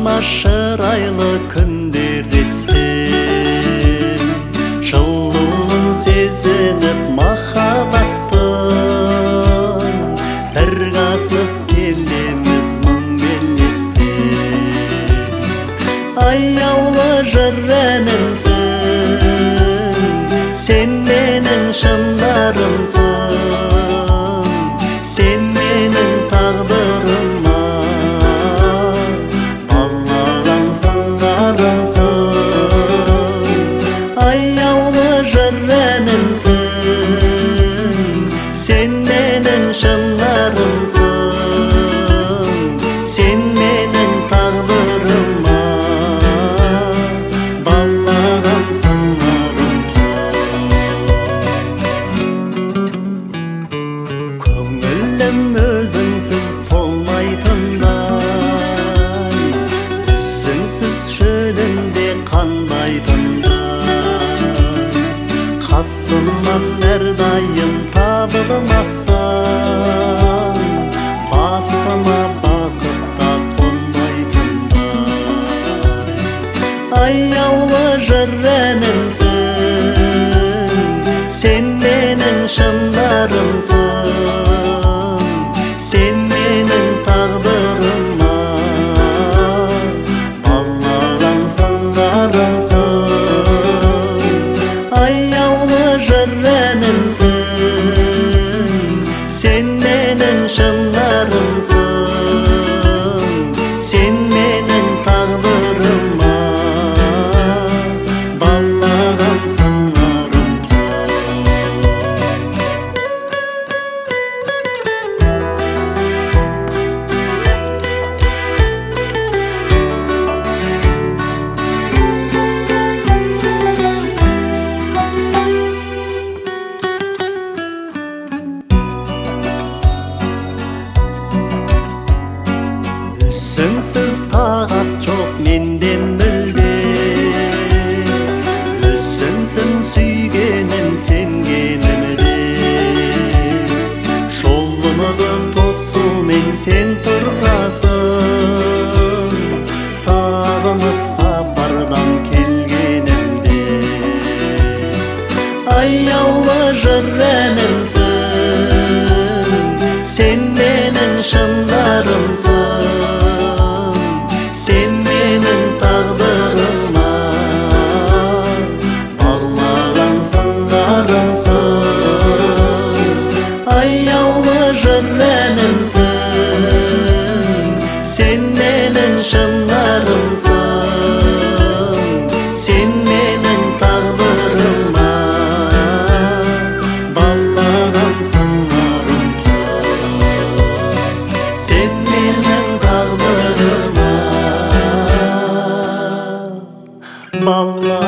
Ама шырайлы күндер естен, жылуын сезініп махаббаттың, бір қасып келеміз мың белестен. Аяулы жыр әнімсің, сен менің шыңдарымсың, сен менің тағдырыма балаған сыңарымсың. Аяулы жыр әнімсің, сен менің шыңдарымсың, сен менің тағдырыма балаған сыңарымсың. Көңілім өзіңсіз толмайтындай, өзіңсіз шөлімде қанбайтындай, қасымнан әрдайым табылмасаң, басыма бақыт та қонбайтындай. Аяулы жыр әнімсің, сен менің шыңдарымсың, сен менің тағдырыма балаған сыңарымсың. Аяулы жыр әнімсің, сен менің шыңдарымсың, сен менің тағдырыма балаған сыңарымсың. Өзіңсіз тағат жоқ менде мүлде, өзіңсің сүйгенім сенгенімде. Жолымды тосумен сен тұрғасың, сағынып сапардан келгенімде. Аяулы жыр әнімсің, сен менің шыңдарымсың, сен менің тағдырыма балаған сыңарымсың. Аяулы жыр әнімсің, сен менің шыңдарымсың, сен менің тағдырыма балаған сыңарымсың. Сен менің тағдырыма балаған